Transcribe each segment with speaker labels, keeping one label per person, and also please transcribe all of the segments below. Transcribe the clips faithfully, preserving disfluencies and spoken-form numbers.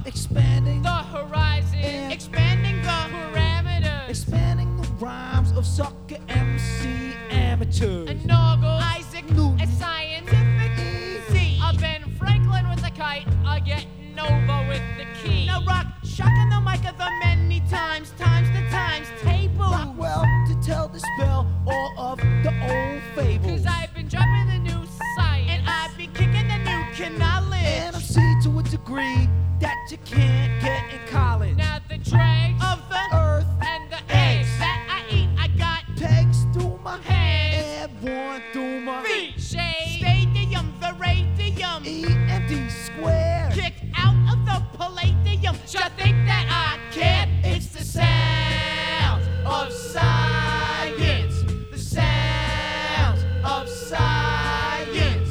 Speaker 1: expanding
Speaker 2: the horizon,
Speaker 1: and
Speaker 2: expanding the parameters,
Speaker 1: expanding the rhymes of sucker M C amateurs.
Speaker 2: and Noggle,
Speaker 1: Isaac Newton,
Speaker 2: a scientific Z, a Ben Franklin with a kite, a getting over with the key.
Speaker 3: Now rock, shocking the mic of the many times, times the times, table.
Speaker 1: Rockwell to tell the spell all of the old fables.
Speaker 2: Cause I've been dropping the new science,
Speaker 3: And I've been kicking the new knowledge.
Speaker 1: And I'm C to a degree that you can't get in college.
Speaker 2: now the dregs
Speaker 3: Of the
Speaker 1: Earth
Speaker 2: and the eggs
Speaker 3: that I eat, I got
Speaker 1: pegs through my
Speaker 2: hands,
Speaker 1: and one through my
Speaker 3: feet.
Speaker 2: shade,
Speaker 3: Stadium, the radium.
Speaker 1: E M D square.
Speaker 3: Kick out of the palladium. You think that I care? It's the sounds of science. The sounds of science.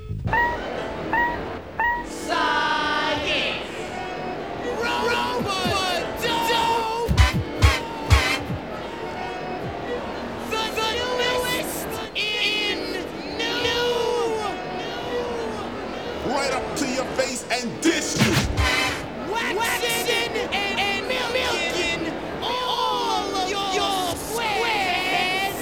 Speaker 3: Science. Robo-dope. The, the newest in new.
Speaker 4: Right up to your face and dish you.
Speaker 3: Waxing and, and milking all of your squares.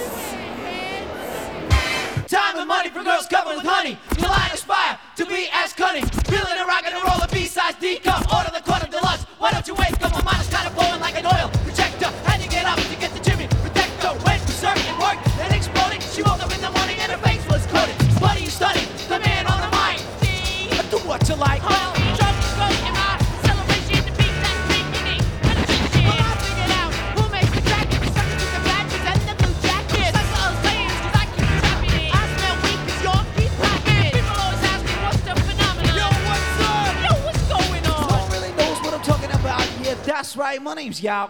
Speaker 3: Time and money for girls covered with honey. Till I aspire to be as cunning. Feeling a rock and roll a B-size D-cup. Order the quarter deluxe. Why don't you wait? Come on, mine is kind of blowing like an oil projector. Had to get up to get the Jimmy protector. Went to surf and work, then exploded. She woke up in the morning and her face was coated. Buddy, stunning, the man on the mic.
Speaker 1: Do what you like.
Speaker 3: Well, drunk goes in my celebration to beat that picnic. And the shit. Well, I figured out who makes the jacket. The suckers with the badges and the blue jackets. That's what I was saying, cause I keep trapping it. I smell weak cause y'all keep popping. People always ask me what's the phenomenon.
Speaker 1: Yo, what's up?
Speaker 3: Yo, what's going
Speaker 1: No
Speaker 3: on?
Speaker 1: one really knows what I'm talking about. Yeah, that's right. My name's Yao.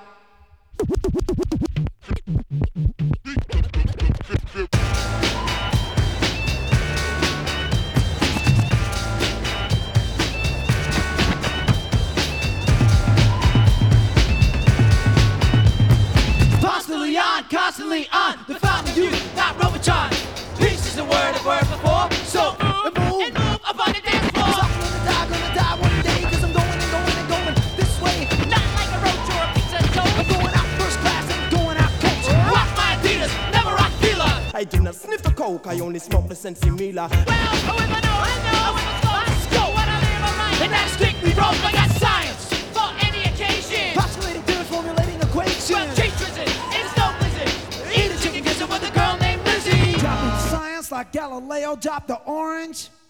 Speaker 3: Constantly on, constantly on. The fountain youth, not Robotron. Peace is a word I've heard before. So move
Speaker 1: move.
Speaker 3: and move up on the dance floor.
Speaker 1: I'm gonna die, gonna die one day, cause I'm going and going and going this way.
Speaker 3: Not like a roach or a pizza toast.
Speaker 1: I'm going out first class and going out coach.
Speaker 3: Rock my Adidas, never rock Fila.
Speaker 5: I do not sniff the coke, I only smoke the Sensi Mila.
Speaker 3: Well, however, no, I know. Let's go. What I live on right. And that's strictly wrong. I got science for any occasion.
Speaker 1: Postulating theories, formulating equations.
Speaker 3: Well, teach wizard, it's no blizzard. Eat a chicken gizzard with a girl named Lizzie.
Speaker 1: Dropping science like Galileo dropped the orange.